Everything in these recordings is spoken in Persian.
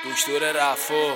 دکتر رفو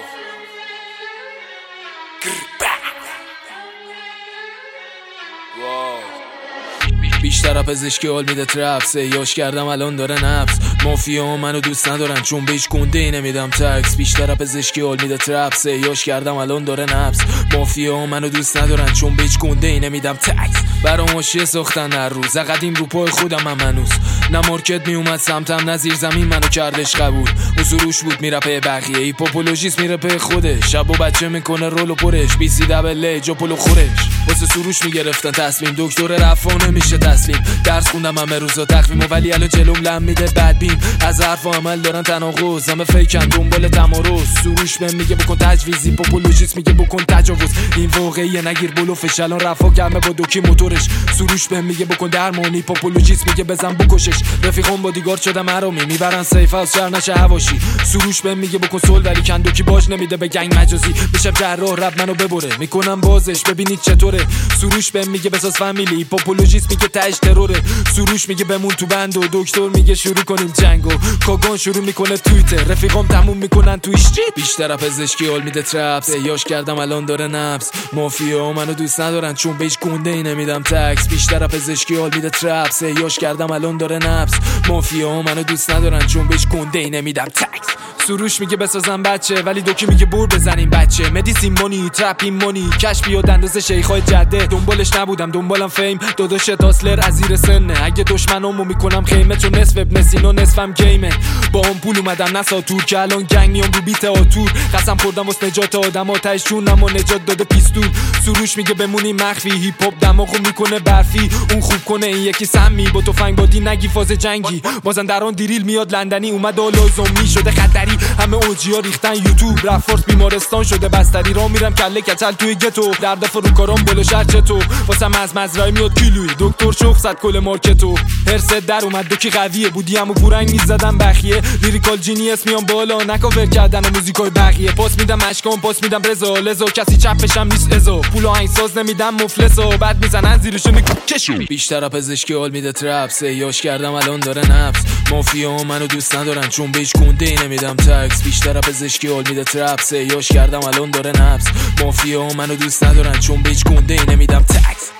بیشتر پزشکی حال میده ترپ سیاش کردم الان داره نفس مافیا منو دوست ندارن چون به هیچ گنده نمیدم تکس. بیشتر پزشکی حال میده ترپ سیاش کردم الان داره نفس مافیا منو دوست ندارن چون به هیچ گنده نمیدم تکس. برام ماشیه ساختن هر روز قدیم رو پای خودم هم هنوز نه مارکت میومد سمتم نه زیر زمین منو کردش قبول. اون سروش بود میره پی بقیه ای پاپولوژیست میره پی خودش شب و بچه میکنه رول و پرش بی سی دبل جاپولو خورش واسه سروش میگرفتن تصمیم دکتر رفا نمیشه تسلیم. درس خوندم همه روزا تقویم و ولی الان جلوم لم میده بدبین از حرف و عمل دارن تناقض همه فیکن دنبال تمارض. سروش بهم میگه بکن تجویزی پاپولوژیست میگه بکن تجاوز این واقعیه نگیر بلوفش الان رفا گرمه با دوکی موتورش. سروش بهم میگه بکن درمانی پاپولوژیست میگه بزن بکشش. رفیقام بادیگارد شدم حرامی میبرن سیف از شهر نشه هواشی. سروش بهم میگه بکن سول ولی کندوکی باش نمیده به گنگ مجازی میشه جراح رب منو ببره میکنم بازش ببینید چطوره. سروش بهم میگه بساز فامیلی پاپولوژیست میگه تاج تروره. سروش میگه بمون تو بند و دکتر میگه شروع کنیم جنگو کاگان شروع میکنه توییتر رفیقام تموم میکنن تو ایشتی. بیشتر پزشکی حال میده ترپس یاش کردم الان داره نفس مافیا منو دوست ندارن چون به هیچ گنده ای نمیدم تکس. بیشتر پزشکی حال میده ترپس یاش کردم الان داره نفس مافیا منو دوست ندارن چون به هیچ گنده ای نمیدم تکس. سروش میگه بسازم بچه ولی دوکی میگه بور بزنیم بچه مدیسین مونی ترپین مونی کش بیاد اندازه شیخای جده دنبالش نبودم دنبالم فیم داداش تاسلر از زیر سنه اگه دشمنامو میکنم خیمه چون نصف ابن سینا نصفم گیمه با هم پول اومدم نساتور که الان گنگ میام رو بیت آتور قسم خوردم واسه نجات آدم آتش چونم و نجات داده پیستول. سروش میگه بمونی مخفی هیپ هاپ دماغو میکنه برفی اون خوب کنه این یکی سمی با تفنگ بادی نگی فاز جنگی مازندران دیریل میاد لندنی اومد آلازمی شده خطری همه اوجیا ریختن یوتیوب رفورت بیمارستان شده بستری را میرم کله کچل توی گتو در دفعه رو کارام بالا شرچتو واسم از مزرعه میاد کیلویی دکتر شخ زد کل مارکتو هرست در اومد دوکی قویه بودی همو پورنگ میزدم بخیه لیریکال جینیس میام بالا نکاور کردن و موزیکای بقیه پاس میدم اشکام پاس میدم رضا لزا کسی چپشم نیست ازا پول آهنگساز نمیدم مفلسا بعد میزنن زیرشو میکشون. بیشتر پزشکی حال میده ترپس یاش کردم الان داره نفس مافیا منو دوست ندارن چون به هیچ گنده ای نمیدم تکس. بیشتر پزشکی حال میده ترپس یاش کردم الان داره نفس مافیا منو دوست ندارن چون به هیچ گنده ای نمیدم تکس.